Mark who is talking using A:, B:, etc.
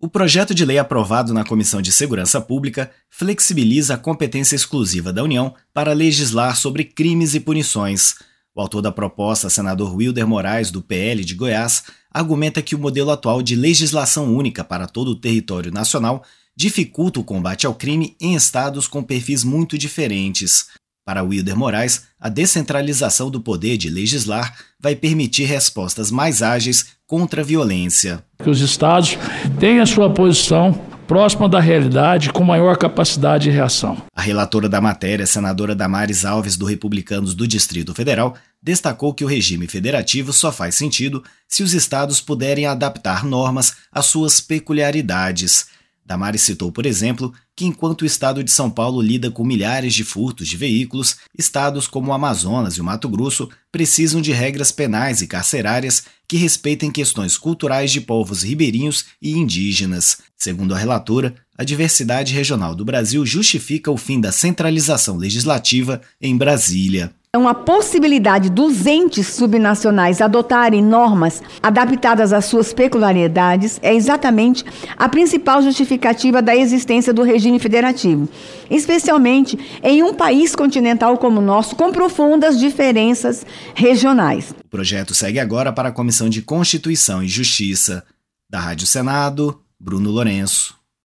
A: O projeto de lei aprovado na Comissão de Segurança Pública flexibiliza a competência exclusiva da União para legislar sobre crimes e punições. O autor da proposta, senador Wilder Moraes, do PL de Goiás, argumenta que o modelo atual de legislação única para todo o território nacional dificulta o combate ao crime em estados com perfis muito diferentes. Para Wilder Moraes, a descentralização do poder de legislar vai permitir respostas mais ágeis contra a violência.
B: Que os estados têm a sua posição próxima da realidade, com maior capacidade de reação.
A: A relatora da matéria, senadora Damares Alves, do Republicanos do Distrito Federal, destacou que o regime federativo só faz sentido se os estados puderem adaptar normas às suas peculiaridades. Damares citou, por exemplo, que enquanto o estado de São Paulo lida com milhares de furtos de veículos, estados como o Amazonas e o Mato Grosso precisam de regras penais e carcerárias que respeitem questões culturais de povos ribeirinhos e indígenas. Segundo a relatora, a diversidade regional do Brasil justifica o fim da centralização legislativa em Brasília.
C: A possibilidade dos entes subnacionais adotarem normas adaptadas às suas peculiaridades é exatamente a principal justificativa da existência do regime federativo, especialmente em um país continental como o nosso, com profundas diferenças regionais.
A: O projeto segue agora para a Comissão de Constituição e Justiça. Da Rádio Senado, Bruno Lourenço.